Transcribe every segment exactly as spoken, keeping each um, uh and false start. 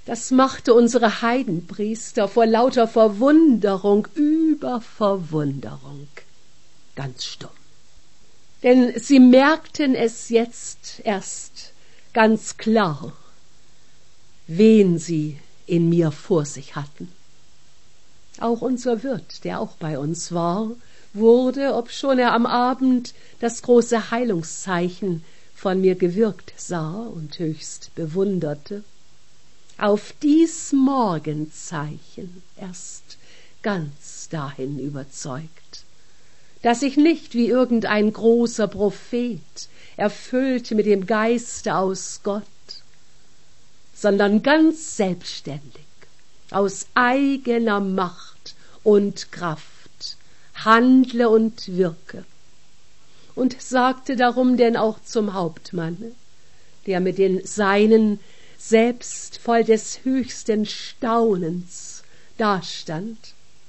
Das machte unsere Heidenpriester vor lauter Verwunderung über Verwunderung ganz stumm. Denn sie merkten es jetzt erst ganz klar, wen sie in mir vor sich hatten. Auch unser Wirt, der auch bei uns war, wurde, obschon er am Abend das große Heilungszeichen von mir gewirkt sah und höchst bewunderte, auf dies Morgenzeichen erst ganz dahin überzeugt, dass ich nicht wie irgendein großer Prophet, erfüllt mit dem Geiste aus Gott, sondern ganz selbstständig, aus eigener Macht und Kraft handle und wirke, und sagte darum denn auch zum Hauptmanne, der mit den Seinen selbst voll des höchsten Staunens dastand: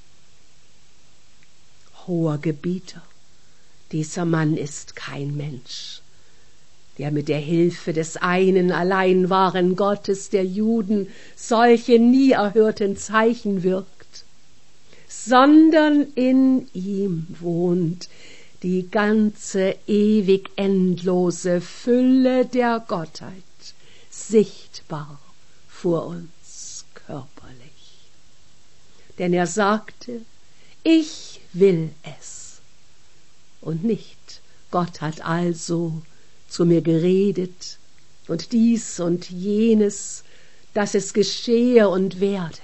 Hoher Gebieter, dieser Mann ist kein Mensch, der mit der Hilfe des einen allein wahren Gottes der Juden solche nie erhörten Zeichen wirkt, sondern in ihm wohnt die ganze ewig endlose Fülle der Gottheit, sichtbar vor uns körperlich. Denn er sagte, ich will es, und nicht Gott hat also zu mir geredet und dies und jenes, dass es geschehe und werde.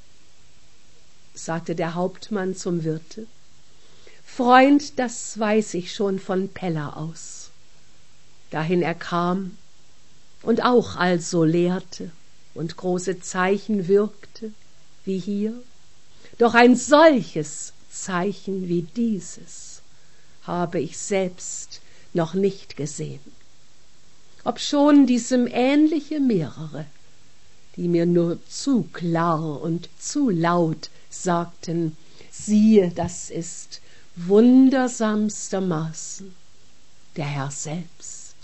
Sagte der Hauptmann zum Wirte: Freund, das weiß ich schon von Pella aus, dahin er kam und auch also lehrte und große Zeichen wirkte, wie hier, doch ein solches Zeichen wie dieses habe ich selbst noch nicht gesehen, obschon diesem ähnliche mehrere, die mir nur zu klar und zu laut sagten, siehe, das ist wundersamstermaßen der Herr selbst.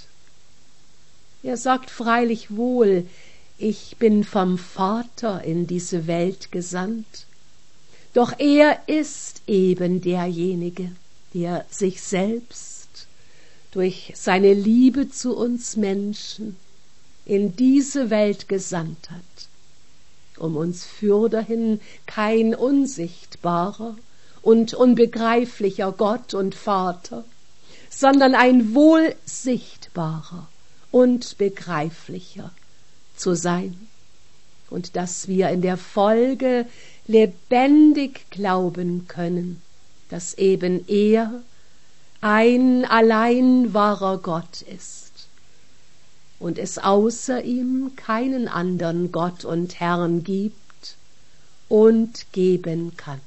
Er sagt freilich wohl, ich bin vom Vater in diese Welt gesandt, doch er ist eben derjenige, der sich selbst durch seine Liebe zu uns Menschen in diese Welt gesandt hat, um uns fürderhin kein unsichtbarer und unbegreiflicher Gott und Vater, sondern ein wohl sichtbarer und begreiflicher zu sein, und dass wir in der Folge lebendig glauben können, dass eben er ein allein wahrer Gott ist und es außer ihm keinen andern Gott und Herrn gibt und geben kann.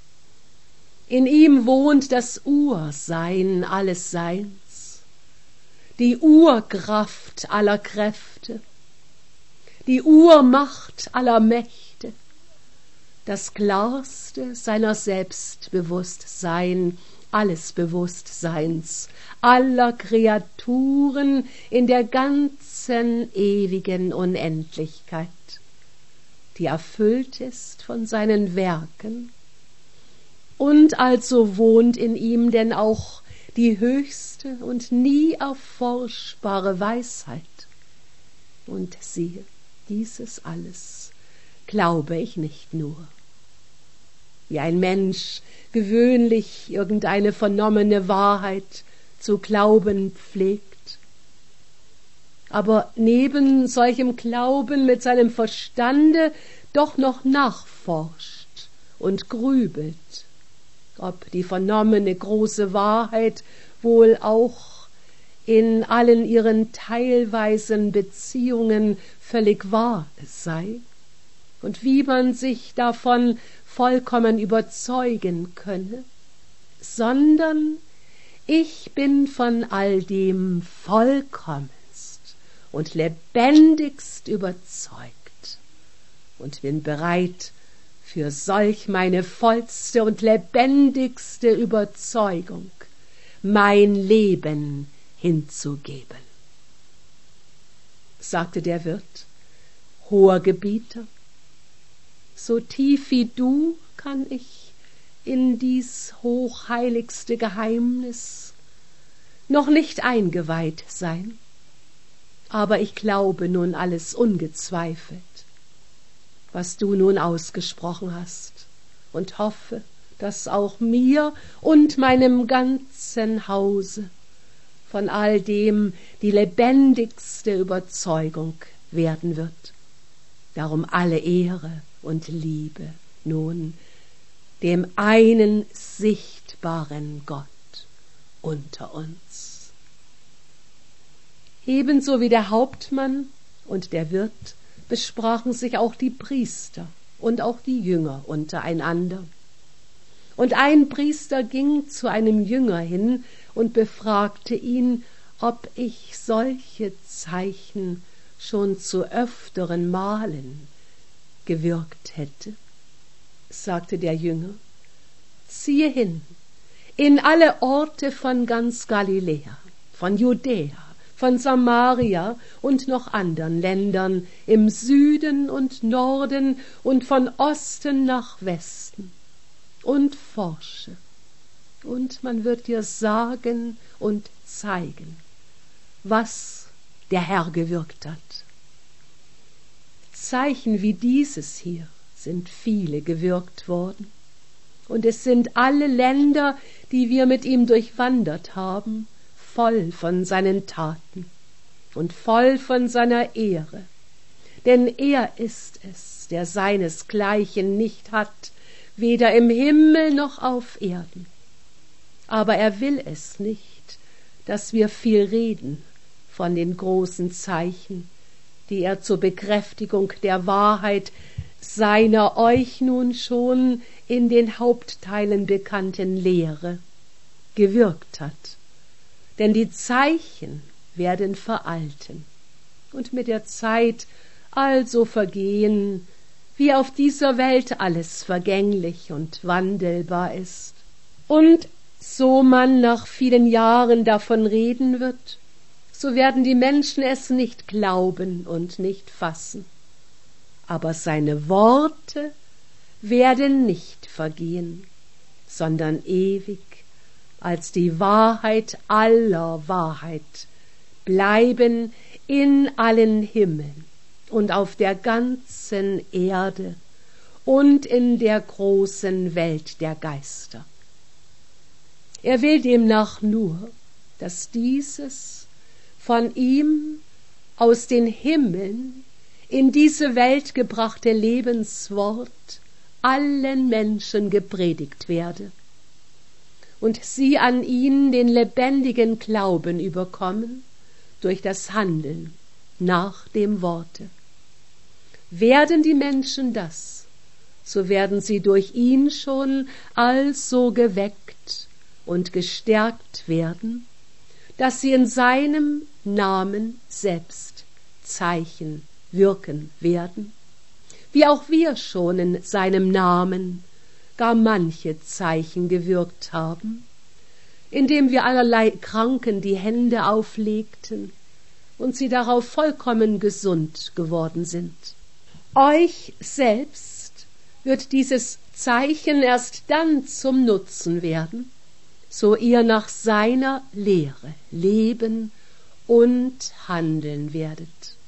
In ihm wohnt das Ursein alles Seins, die Urkraft aller Kräfte, die Urmacht aller Mächte, das Klarste seiner Selbstbewusstsein, alles Bewusstseins, aller Kreaturen in der ganzen ewigen Unendlichkeit, die erfüllt ist von seinen Werken, und also wohnt in ihm denn auch die höchste und nie erforschbare Weisheit. Und siehe, dieses alles glaube ich nicht nur, wie ein Mensch gewöhnlich irgendeine vernommene Wahrheit zu glauben pflegt, aber neben solchem Glauben mit seinem Verstande doch noch nachforscht und grübelt, ob die vernommene große Wahrheit wohl auch in allen ihren teilweisen Beziehungen völlig wahr sei und wie man sich davon vollkommen überzeugen könne, sondern ich bin von all dem vollkommenst und lebendigst überzeugt und bin bereit, für solch meine vollste und lebendigste Überzeugung mein Leben hinzugeben. Sagte der Wirt: hoher Gebieter. So tief wie du kann ich in dies hochheiligste Geheimnis noch nicht eingeweiht sein, aber ich glaube nun alles ungezweifelt, was du nun ausgesprochen hast, und hoffe, dass auch mir und meinem ganzen Hause von all dem die lebendigste Überzeugung werden wird. Darum alle Ehre und Liebe nun dem einen sichtbaren Gott unter uns. Ebenso wie der Hauptmann und der Wirt besprachen sich auch die Priester und auch die Jünger untereinander. Und ein Priester ging zu einem Jünger hin und befragte ihn, ob ich solche Zeichen schon zu öfteren Malen gewirkt hätte. Sagte der Jünger: Ziehe hin in alle Orte von ganz Galiläa, von Judäa, von Samaria und noch andern Ländern, im Süden und Norden und von Osten nach Westen, und forsche, und man wird dir sagen und zeigen, was der Herr gewirkt hat. Zeichen wie dieses hier sind viele gewirkt worden, und es sind alle Länder, die wir mit ihm durchwandert haben, voll von seinen Taten und voll von seiner Ehre. Denn er ist es, der seinesgleichen nicht hat, weder im Himmel noch auf Erden. Aber er will es nicht, dass wir viel reden von den großen Zeichen, die er zur Bekräftigung der Wahrheit seiner euch nun schon in den Hauptteilen bekannten Lehre gewirkt hat. Denn die Zeichen werden veralten und mit der Zeit also vergehen, wie auf dieser Welt alles vergänglich und wandelbar ist. Und so man nach vielen Jahren davon reden wird, so werden die Menschen es nicht glauben und nicht fassen. Aber seine Worte werden nicht vergehen, sondern ewig als die Wahrheit aller Wahrheit bleiben in allen Himmeln und auf der ganzen Erde und in der großen Welt der Geister. Er will demnach nur, dass dieses von ihm aus den Himmeln in diese Welt gebrachte Lebenswort allen Menschen gepredigt werde und sie an ihn den lebendigen Glauben überkommen durch das Handeln nach dem Worte. Werden die Menschen das, so werden sie durch ihn schon also geweckt und gestärkt werden, dass sie in seinem Namen selbst Zeichen wirken werden, wie auch wir schon in seinem Namen gar manche Zeichen gewirkt haben, indem wir allerlei Kranken die Hände auflegten und sie darauf vollkommen gesund geworden sind. Euch selbst wird dieses Zeichen erst dann zum Nutzen werden, so ihr nach seiner Lehre leben und handeln werdet.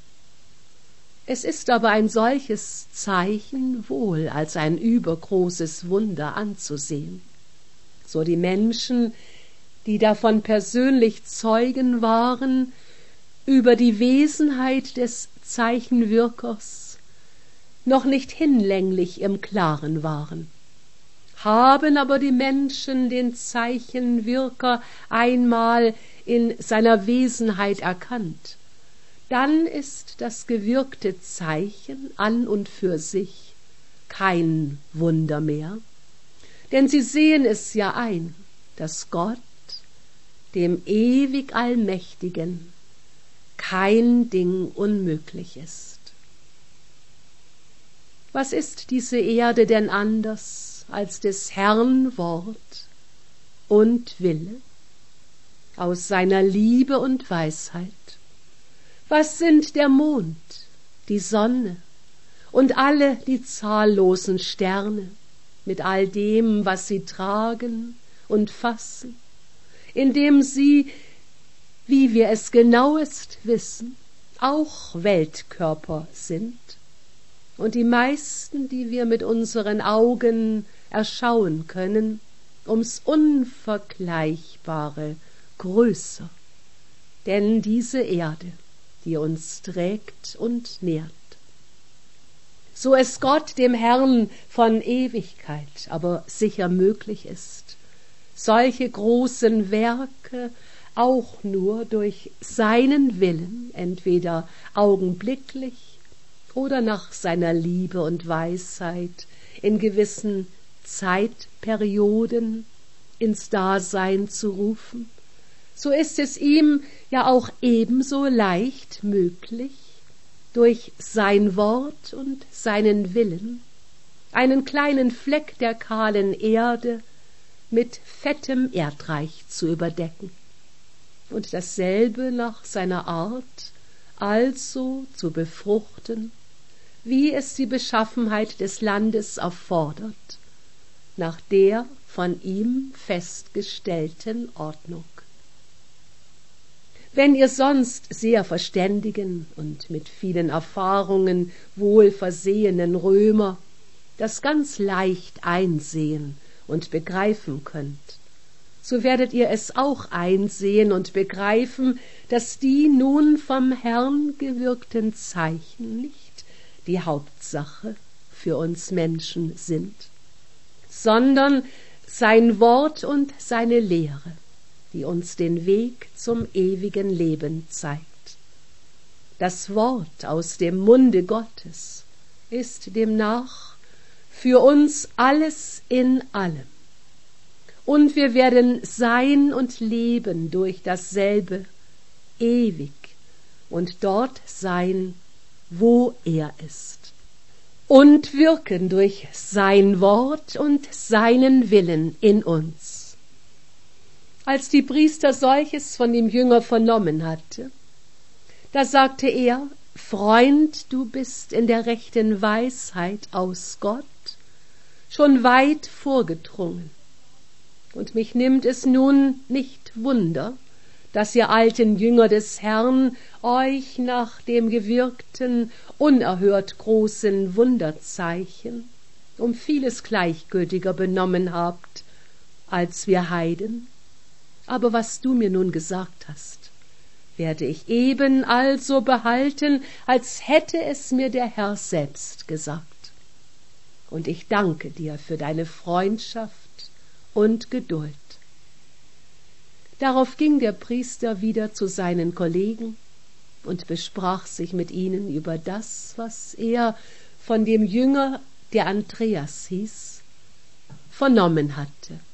Es ist aber ein solches Zeichen wohl als ein übergroßes Wunder anzusehen. So die Menschen, die davon persönlich Zeugen waren, über die Wesenheit des Zeichenwirkers noch nicht hinlänglich im Klaren waren. Haben aber die Menschen den Zeichenwirker einmal in seiner Wesenheit erkannt, dann ist das gewirkte Zeichen an und für sich kein Wunder mehr, denn sie sehen es ja ein, dass Gott, dem ewig Allmächtigen, kein Ding unmöglich ist. Was ist diese Erde denn anders als des Herrn Wort und Wille aus seiner Liebe und Weisheit? Was sind der Mond, die Sonne und alle die zahllosen Sterne mit all dem, was sie tragen und fassen, indem sie, wie wir es genauest wissen, auch Weltkörper sind und die meisten, die wir mit unseren Augen erschauen können, ums Unvergleichbare größer, denn diese Erde, die uns trägt und nährt. So es Gott, dem Herrn von Ewigkeit, aber sicher möglich ist, solche großen Werke auch nur durch seinen Willen, entweder augenblicklich oder nach seiner Liebe und Weisheit in gewissen Zeitperioden ins Dasein zu rufen, so ist es ihm ja auch ebenso leicht möglich, durch sein Wort und seinen Willen einen kleinen Fleck der kahlen Erde mit fettem Erdreich zu überdecken und dasselbe nach seiner Art also zu befruchten, wie es die Beschaffenheit des Landes erfordert, nach der von ihm festgestellten Ordnung. Wenn ihr sonst sehr verständigen und mit vielen Erfahrungen wohl versehenen Römer das ganz leicht einsehen und begreifen könnt, so werdet ihr es auch einsehen und begreifen, dass die nun vom Herrn gewirkten Zeichen nicht die Hauptsache für uns Menschen sind, sondern sein Wort und seine Lehre, die uns den Weg zum ewigen Leben zeigt. Das Wort aus dem Munde Gottes ist demnach für uns alles in allem. Und wir werden sein und leben durch dasselbe ewig und dort sein, wo er ist. Und wirken durch sein Wort und seinen Willen in uns. Als die Priester solches von dem Jünger vernommen hatte, da sagte er: Freund, du bist in der rechten Weisheit aus Gott schon weit vorgedrungen. Und mich nimmt es nun nicht Wunder, dass ihr alten Jünger des Herrn euch nach dem gewirkten, unerhört großen Wunderzeichen um vieles gleichgültiger benommen habt, als wir Heiden. Aber was du mir nun gesagt hast, werde ich eben also behalten, als hätte es mir der Herr selbst gesagt. Und ich danke dir für deine Freundschaft und Geduld. Darauf ging der Priester wieder zu seinen Kollegen und besprach sich mit ihnen über das, was er von dem Jünger, der Andreas hieß, vernommen hatte.